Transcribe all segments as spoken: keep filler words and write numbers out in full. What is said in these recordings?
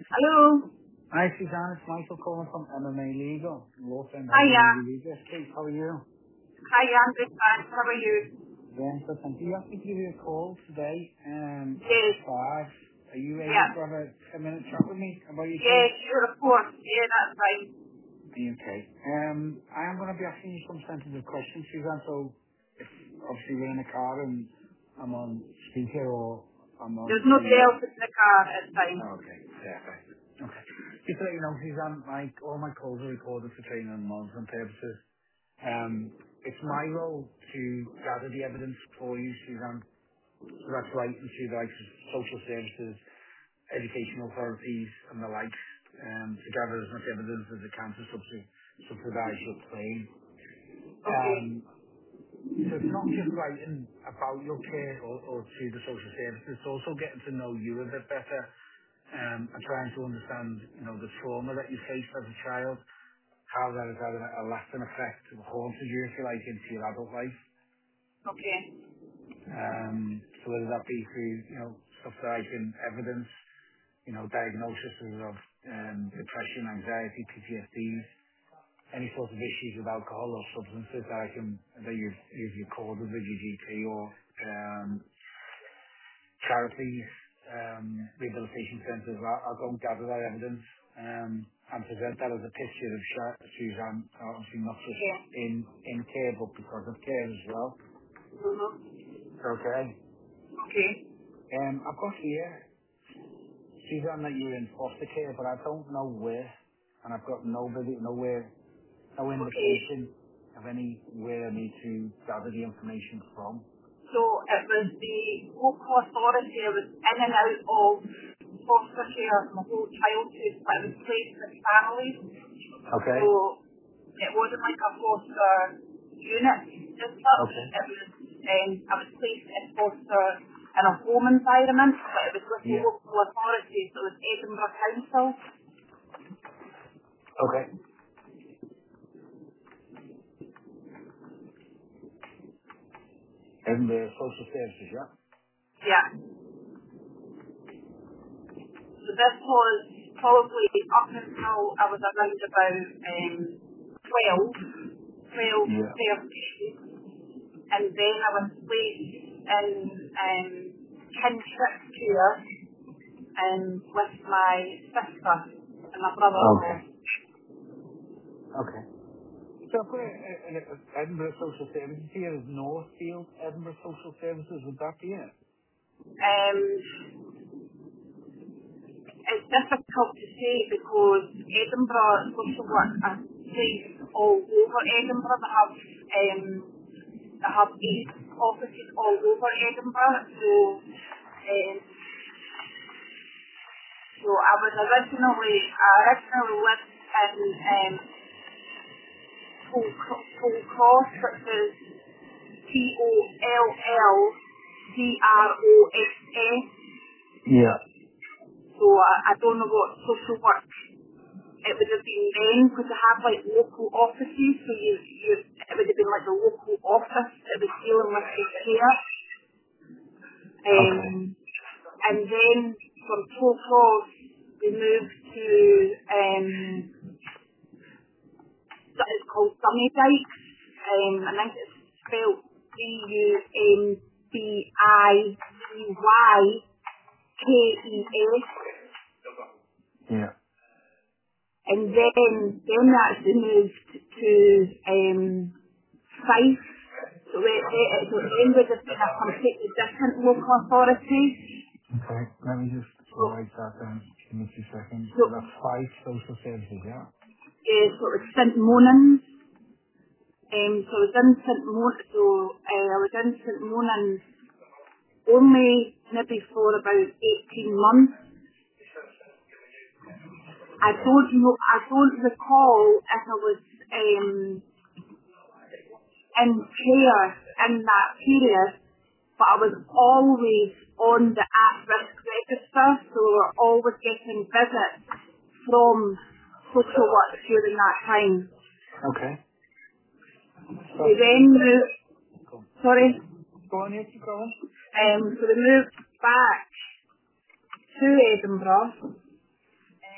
Hello. Hi, Suzanne. It's Michael calling from M M A Legal. Law firm Hiya. M M A Legal. Kate, how are you? Hiya, I'm good, thanks. How are you? Yeah, so thank you. You asked me to give you a call today um, Yes. after five. Are you able Yeah. to have a ten-minute chat with me about your Yeah, case? sure, of course. Yeah, that's fine. Are you okay? Um, I am going to be asking you some sensitive questions, Suzanne. So, if obviously we're in a car and I'm on speaker or I'm on There's nobody the... else in the car. It's fine. Oh, okay, perfect. Okay. Just to let you know, Suzanne, like, all my calls are recorded for training and monitoring purposes. Um, it's my role to gather the evidence for you, Suzanne. So that's right into the likes of social services, educational authorities and the likes, um, to gather as much evidence as it can to subsi- subsidise your claim. Okay. Um, so it's not just writing about your care or, or to the social services, it's also getting to know you a bit better, um, and trying to understand, you know, the trauma that you faced as a child, how that has had a, a lasting effect, haunted you, if you like, into your adult life. Okay. Um, so whether that be through, you know, stuff that I can evidence, you know, diagnoses of um, depression, anxiety, P T S D, any sort of issues with alcohol or substances that I can, that you've, you've recorded with your G P or um, charities, um, rehabilitation centres. I'll, I'll go and gather that evidence um, and present that as a picture of Sha- Suzanne, obviously not just Okay. in, in care, but because of care as well. Uh-huh. Okay. Okay. Um, I've got here, Suzanne, that you're in foster care, but I don't know where, and I've got nobody, nowhere, no Okay. indication of anywhere I need to gather the information from. So it was the local authority. I was in and out of foster care my whole childhood, but I was placed with families. Okay. So it wasn't like a foster unit as such. Okay. It was, um, I was placed in foster in a home environment, but it was with the Yeah. local authority, so it was Edinburgh Council. Okay. And the social services, yeah? Yeah. So this was probably up until I was around about um, twelve, twelve, Yeah. thirteen, and then I was placed in um, kinship care um, with my sister and my Okay. brother-in-law. Okay. So I've got a, a, a, Edinburgh Social Services here is Northfield Edinburgh Social Services. Would that be it? Um, it's difficult to say because Edinburgh social work are placed all over Edinburgh. They have um, they have eight offices all over Edinburgh. So um, so I was originally I originally lived in um, Toll Toll Cross, which is T O L L D R O S S. Yeah. So I, I don't know what social work it would have been then, because they have like local offices, so you, you it would have been like the local office that was dealing with the care. Okay. Um, and then from Tollcross we moved to um, so it's called Sunnydike. Um, I think it's spelled D U M B I D Y K E S. Yeah. And then, then we actually moved to um, Fife. So, we, we, so then we just been a completely different local authority. Okay. Let me just So, write that down. Give me two seconds. so, So that's five social services, yeah? uh, so it was St Monans. Um, so I was in St Mon. So uh, I was in St Monans only maybe for about eighteen months. I don't know. I don't recall if I was um, in care in that period, but I was always on the at-risk register, so we were always getting visits from social work during that time. Okay. So, We then moved, go sorry, go on, you keep going. um, so we moved back to Edinburgh,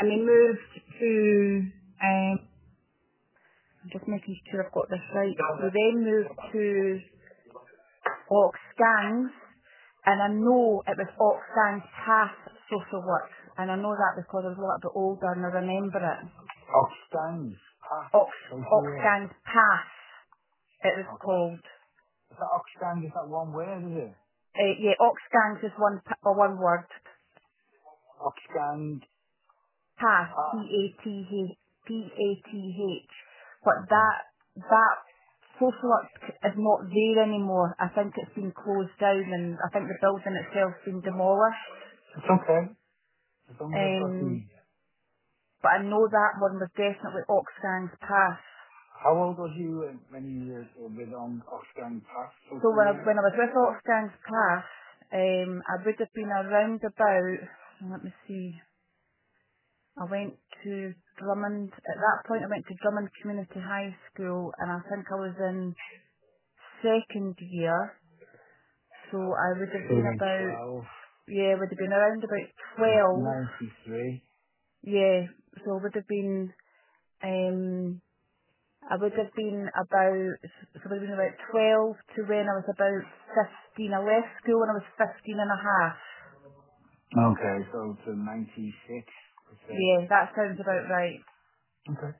and we moved to, um, I'm just making sure I've got this right. We then moved to Oxgangs, and I know it was Oxgangs Path Social Work, and I know that because I was a little bit older and I remember it. Oxgangs Path Ox, Social Work. Oxgangs Path, it was Okay. called. Is that Oxgang? Is that one word, is it? Uh, yeah, Oxgangs is one, pa- or one word. Oxgang Path, P Path. A T H, P A T H. But that, that social work is not there anymore. I think it's been closed down and I think the building itself's been demolished. It's okay. As long as I've got the... Um, but I know that one was definitely Oxgangs Path. How old was you uh, when you were with on Oxgang Path? So Social when I, Work? when I was with Oxgangs Path, um, I would have been around about, let me see, I went to Drummond, at that point I went to Drummond Community High School and I think I was in second year, so I would have So been like about, twelve. yeah, would have been around about twelve, ninety-three. yeah, so I would have been, um, I would have been about, so I would have been about twelve to when I was about fifteen. I left school when I was fifteen and a half. Okay, so to ninety-six. Let's say. Yeah, that sounds about right. Okay.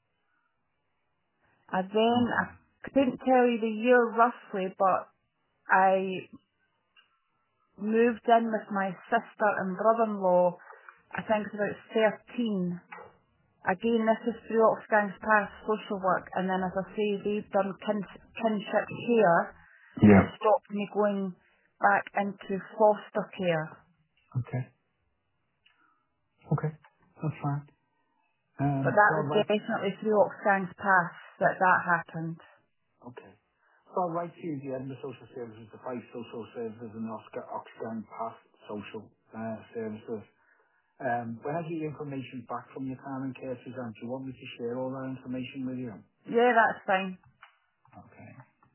And then, Okay. I couldn't tell you the year roughly, but I moved in with my sister and brother-in-law, I think it was about thirteen. Again, this is through Oxgangs Path social work, and then as I say, they've done kin- kinship care to Yeah. stop me going back into foster care. Okay. Okay. That's fine. But Um, that so was I'll write, definitely through Oxgangs Path that that happened. okay. So I'll write to you the Edinburgh Social Services, the five social services and Oscar Oxgang Path social uh, services. Um, when I get your information back from your time and care, Suzanne, do you want me to share all that information with you? Yeah, that's fine. Okay.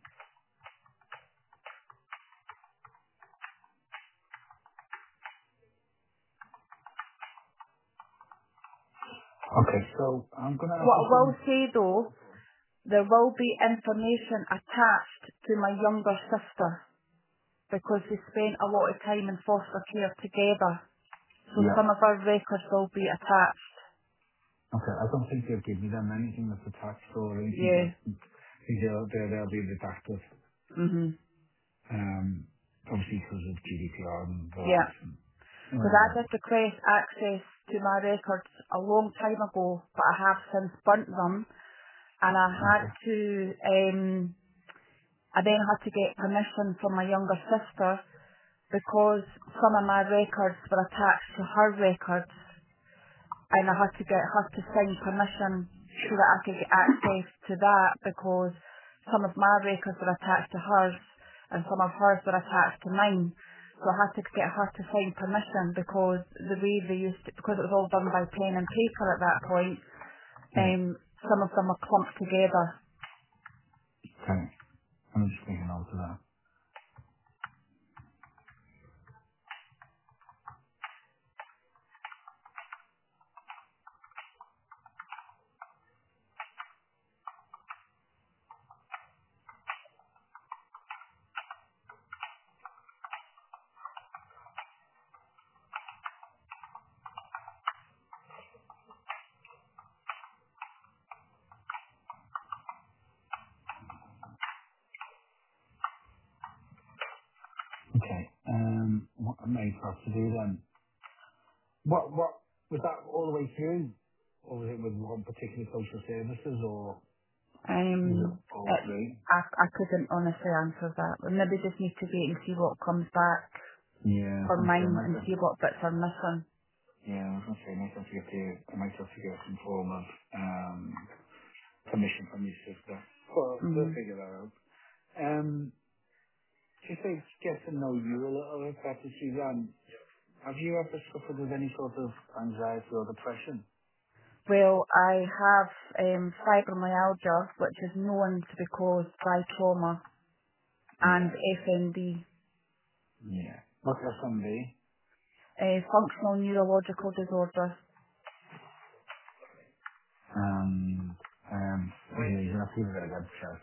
Okay, so I'm going to have What to I put... will say though, there will be information attached to my younger sister because we spent a lot of time in foster care together. So Yeah. some of our records will be attached. Okay, I don't think they'll give me them anything that's attached or anything Yeah. that I think they'll, they'll, they'll be redacted. Mhm. Um, obviously because of G D P R and the Yeah. likes. And, Because I uh, did request access to my records a long time ago, but I have since burnt them, and I had okay. to. Um, I then had to get permission from my younger sister because some of my records were attached to her records, and I had to get her to sign permission so that I could get access to that because some of my records were attached to hers and some of hers were attached to mine. So I had to get her to sign permission because the way they used to, because it was all done by pen and paper at that point, Yeah. um, some of them were clumped together. Okay. I'm just making note of that. Okay. Um, what I may have to do then? What, what, was that all the way through? Or was it with one particular social services or was it Um, all it, three? I, I couldn't honestly answer that. We maybe just need to wait and see what comes back Yeah, for I'm saying I mine might and have, see what bits are missing. yeah, I was going to say I might have to get the, I might have to get some form of, um, permission from your sister. Well, we'll Mhm. figure that out. Um, just to get to know you a little bit better, Suzanne, have you ever suffered with any sort of anxiety or depression? Well, I have um, fibromyalgia, which is known to be caused by trauma, and Yeah. F N D, Yeah. What's S M B? uh, functional neurological disorder. Yeah, you're not feeling very good, so.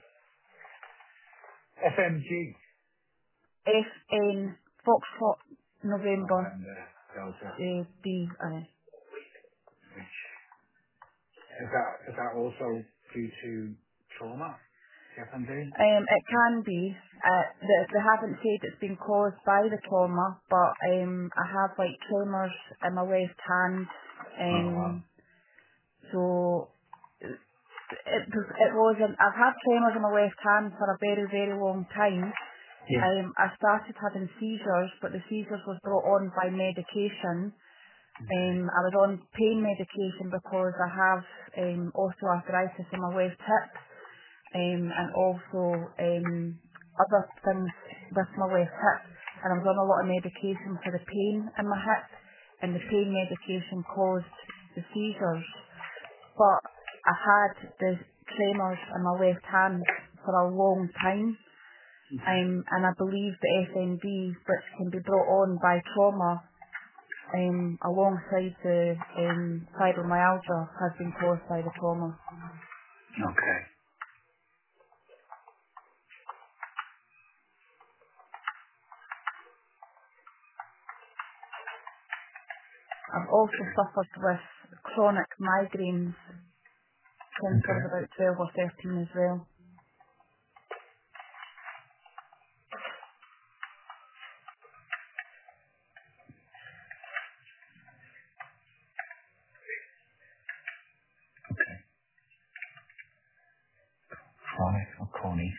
F M G. F N Foxtrot November November Delta. uh, B. Uh, Which, is that, is that also due to trauma? F M G? um, it can be. Uh, they, they haven't said it's been caused by the trauma, but um, I have like tremors in my left hand. Oh, wow. Um, so it, it was. An, I've had tremors in my left hand for a very, very long time. Yeah. Um, I started having seizures, but the seizures was brought on by medication. Okay. Um, I was on pain medication because I have um, osteoarthritis in my left hip, um, and also um, other things with my left hip. And I was on a lot of medication for the pain in my hip, and the pain medication caused the seizures. But I had the tremors in my left hand for a long time. Um, and I believe the F N B, which can be brought on by trauma, um, alongside the um, fibromyalgia, has been caused by the trauma. Okay. I've also suffered with chronic migraines since I Okay. was about twelve or thirteen as well. Chronic or Connie?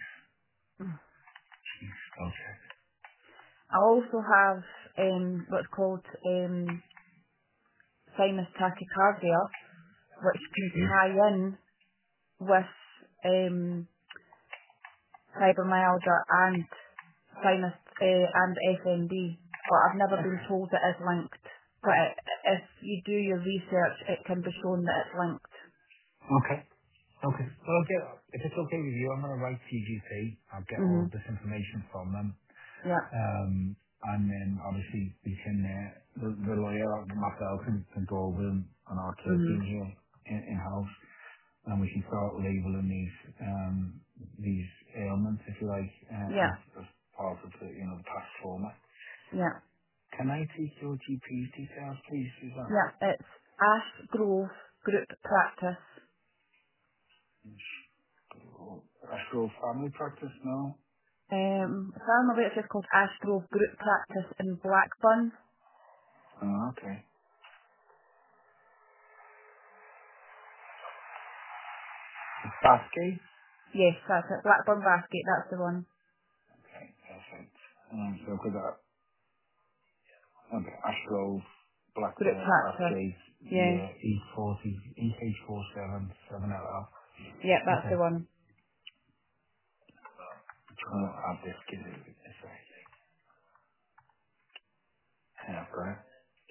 Okay. I also have um, what's called um, sinus tachycardia, which can Yeah. tie in with um, fibromyalgia and sinus uh, and F N D, but I've never been Okay. told it is linked. But it, if you do your research, it can be shown that it's linked. Okay. Okay. Well, I'll get, if it's okay with you, I'm going to write T G P. I'll get all Mhm. of this information from them. Yeah. Um, and then obviously we can, uh, the, the lawyer, myself, can, can go over them on our care Mhm. team here in, in-house, and we can start labeling these, um, these ailments, if you like, uh, Yeah. as, as part of the, you know, the past trauma. Yeah. Can I take your G P's details, please, Suzanne? Yeah. It's Ash Grove Group Practice. Astral Family Practice now? Um, if I remember, it's just called Ash Grove Group Practice in Blackburn. Oh, okay. Basket? Yes, that's it. Blackburn Basket. That's the one. Okay, perfect. Um, so I've got that. Okay, Astral, Black, Group uh, Practice. Basket, Yeah. yeah, E forty, E H four seven, seven L L. Yeah, that's Okay. the one. Trying to add this, give it a sec. Yeah, I've got it.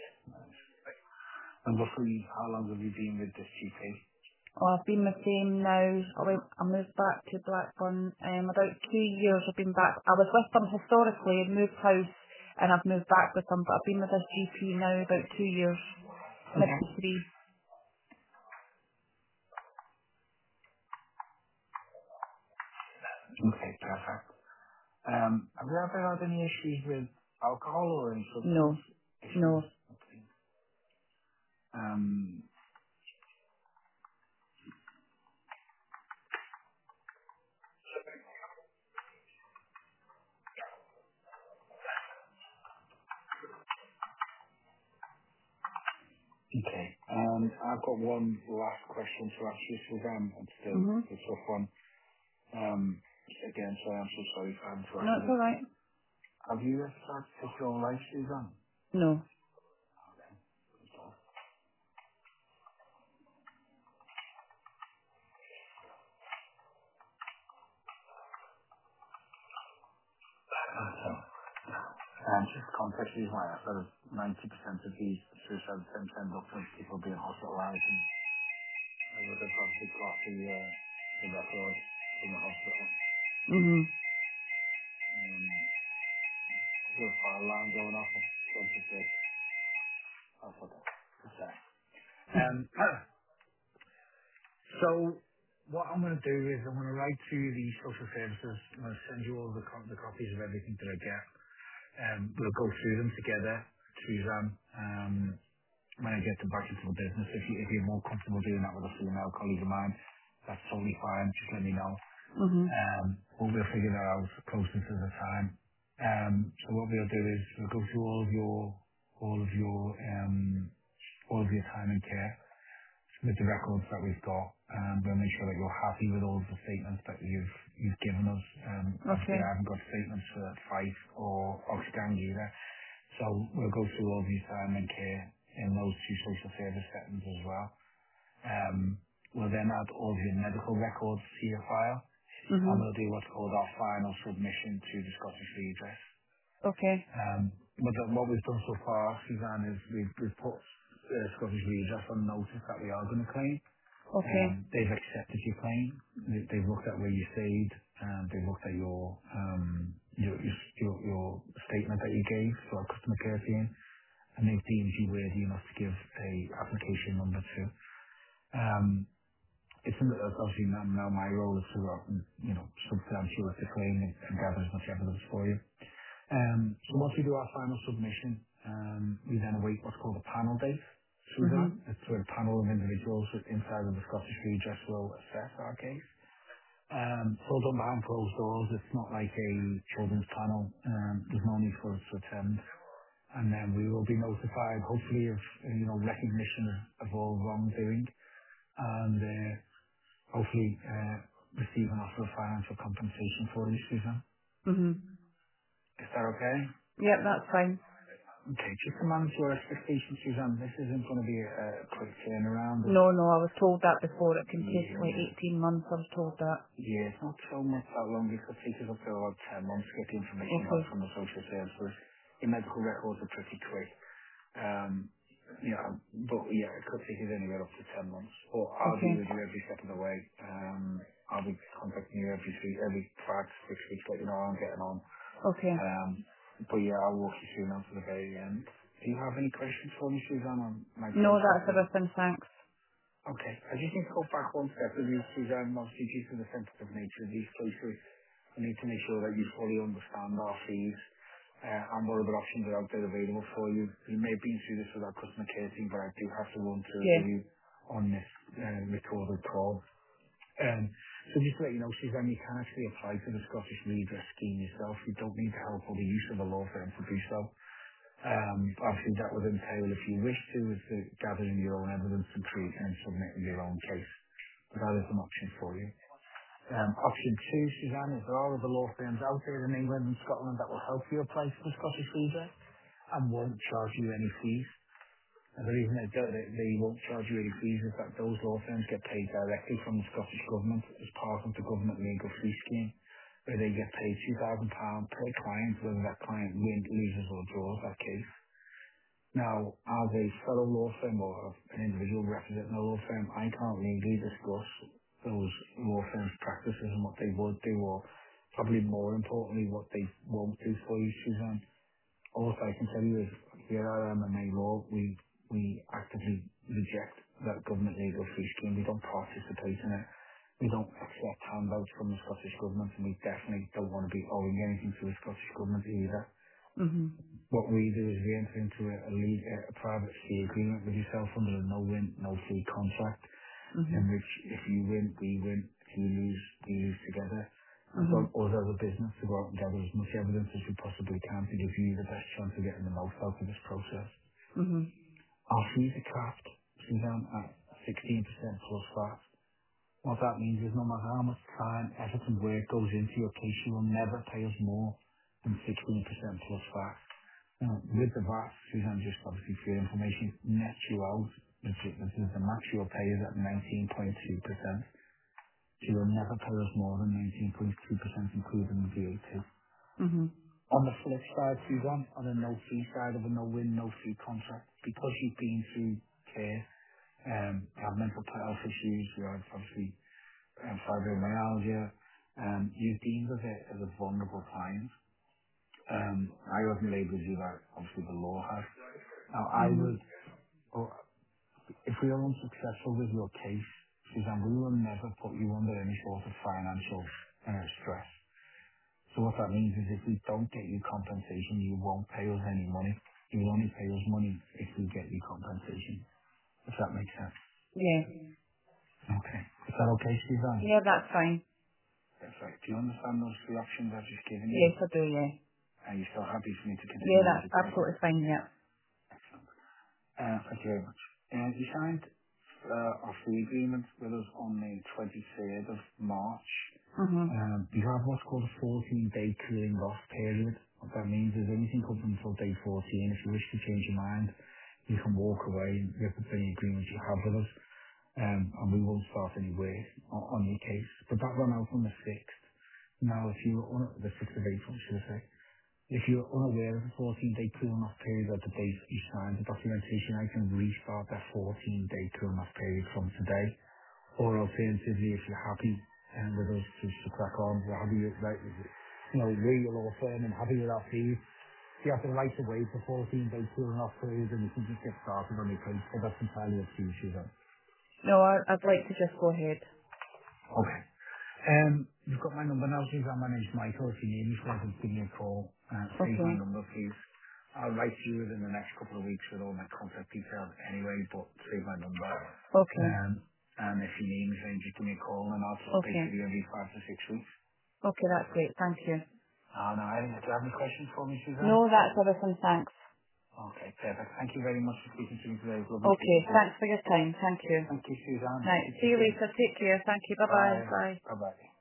And roughly, how long have you been with this G P? Well, I've been the same now. I went, I moved back to Blackburn. Um, about two years I've been back. I was with them historically, I'd moved house, and I've moved back with them. But I've been with this G P now about two years, Okay. maybe three. Okay, perfect. Um, have you ever had any issues with alcohol or any substance No, issues? no. Okay. Um, okay. Um, I've got one last question to ask you, Suzanne. It's the, Mhm. the tough one. Um, again, sorry, I'm so sorry for having to ask No, you it's this. all right. Have you ever tried to take your own life, Suzanne? No. Okay. And just context is why I sort of ninety percent of these suicide attempts end up with people being hospitalized and I would have obviously got the, uh, the record in the hospital. Mhm. Um, there's a fire alarm going off at twenty-six. I'll put that. Okay. Um, so what I'm going to do is I'm going to write to the social services. I'm going to send you all the, co- the copies of everything that I get. Um, we'll go through them together, Suzanne, um, when I get them back into the business. If, you, if you're more comfortable doing that with a female colleague of mine, that's totally fine. Just let me know. Mhm. Um, but we'll figure that out closer to the time. Um, so what we'll do is we'll go through all of your, all of your, um, all of your time and care with the records that we've got. Um, we'll make sure that you're happy with all of the statements that you've you've given us. Um, obviously, Okay. I haven't got statements for Fife or Oxgang either, so we'll go through all of your time and care in those two social service settings as well. Um, we'll then add all of your medical records to your file, and Mhm. we'll do what's called our final submission to the Scottish Redress. Okay. Um, but the, what we've done so far, Suzanne, is we've, we've put uh, Scottish Redress on notice that we are going to claim. Okay. Um, they've accepted your claim. They, they've looked at where you stayed. Um, they've looked at your, um, your, your, your, your statement that you gave to our customer care team, and they've deemed you worthy enough to give a application number two. Um, it's, in, it's obviously now, now my role is to, uh, you know, substantiate the claim and, and gather as much evidence for you. Um, so once we do our final submission, um, we then await what's called a panel date. Mhm. Suzanne, it's where a panel of individuals inside of the Scottish Redress will assess our case. Um, it's all done behind closed doors. It's not like a children's panel. Um, there's no need for us to attend. And then we will be notified, hopefully, of uh, you know recognition of, of all wrongdoing, and uh, hopefully uh, receive an offer of financial compensation for you, Susan. Mhm. Is that okay? Yep, that's fine. Okay, just to manage your expectations, Suzanne, this isn't going to be a, a quick turnaround. It's, No, no, I was told that before. It can take like yeah, eighteen months. I was told that. yeah, it's not so much that long. It could take us up to about ten months to get the information back Okay. from the social services. Your medical records are pretty quick. Um, yeah, but yeah, it could take us anywhere up to ten months. But I'll be Okay. with you every step of the way. Um, I'll be contacting you every three, every five, six weeks, let you know how I'm getting on. Okay. Um, but yeah, I'll walk you through now to the very end. Do you have any questions for me, Suzanne, on my No, process? that's everything. Thanks. Okay. I just need to go back one step with you, Suzanne. Obviously, due to the sensitive nature of these cases, I need to make sure that you fully understand our fees uh, and what other options are out there available for you. You may have been through this with our customer care team, but I do have to run through it Yeah. with you on this uh, recorded call. Um, so just to let you know, Suzanne, you can actually apply to the Scottish Redress Scheme yourself. You don't need the help or the use of a law firm to do so. Um, obviously, that would entail, if you wish to, is to gathering your own evidence and creating and submitting your own case. But that is an option for you. Um, option two, Suzanne, is there are other law firms out there in England and Scotland that will help you apply for the Scottish Redress and won't charge you any fees. And the reason they, do, they, they won't charge you any fees is that those law firms get paid directly from the Scottish Government as part of the Government Legal Fee Scheme, where they get paid two thousand pounds per client, whether that client wins, loses or draws that case. Now, as a fellow law firm or an individual representing a law firm, I can't legally discuss those law firms' practices and what they would do, or probably more importantly, what they won't do for you, Suzanne. All I can tell you is here at M M A Law, we we actively reject that government legal fee scheme. We don't participate in it. We don't accept handouts from the Scottish Government, and we definitely don't want to be owing anything to the Scottish Government either. Mhm. What we do is we enter into a, a, lead, a private fee agreement with yourself under a no-win, no-fee contract, in Mhm. which if you win, we win. If you lose, we lose together. And so Mhm. us as a business to go out and gather as much evidence as we possibly can to give you the best chance of getting the most out of this process. Mhm. Our fees are capped, Suzanne, at sixteen percent plus V A T. What that means is no matter how much time, effort and work goes into your case, you will never pay us more than sixteen percent plus V A T. Now, with the V A T, Suzanne, just obviously for your information, nets you out. This is, this is the max you'll pay is at nineteen point two percent. So you'll never pay us more than nineteen point two percent including the V A T. Mhm. On the flip side, Suzanne, on the no-fee side of a no-win, no-fee contract, because you've been through care, um, you have mental health issues, you have obviously um, fibromyalgia, um, you're deemed as a, as a vulnerable client. Um, I wasn't labelled you that, obviously the law has. Now, I Mhm. would, or if we are unsuccessful with your case, Suzanne, we will never put you under any sort of financial uh, stress. So what that means is if we don't get you compensation, you won't pay us any money. You will only pay us money if we get you compensation. If that makes sense. Yeah. Okay. Is that okay, Suzanne? Yeah, that's fine. That's right. Do you understand those three options I've just given you? Yes, I do, yeah. Are you still happy for me to Yeah, continue with that's the call? absolutely fine, yeah. Excellent. Uh, Thank you very much. Uh, You signed uh, our fee agreement with us on the twenty-third of March. Mm-hmm. Um, You have what's called a fourteen-day cooling off period. What that means is anything up until day fourteen, if you wish to change your mind, you can walk away and rip up any agreement you have with us, um, and we won't start any work on on your case. But that ran out on the sixth. Now, if you were on the sixth of April, should I say, if you're unaware of the fourteen-day cooling off period at the date you signed the documentation, I can restart that fourteen-day cooling off period from today. Or alternatively, if you're happy um, with us to, to crack on, we're happy with, like, you know, we're your law firm and happy with our fees, you have the right to wait for fourteen-day cooling off period and you can just get started on your case. But that's entirely up to you, Suzanne. No, I, I'd like to just go ahead. Okay. Um, You've got my number now, Suzanne. My name's Michael. If you need me, feel free to give me a call. Uh, Save my Okay. number, please. I'll write to you within the next couple of weeks with all my contact details anyway, but save my number. Okay. Um, And if you need me, then just give me a call, and I'll touch base Okay. with you every five to six weeks. Okay, that's great. Thank you. Oh, no, I- do you have any questions for me, Suzanne? No, that's everything. Thanks. Okay, perfect. Thank you very much for speaking to me today. It was lovely Okay, speaking to you. thanks for your time. Thank you. Thank you, Suzanne. Right, Speak to see you you soon. later. Take care. Thank you. Bye-bye. Bye. Bye. Bye-bye.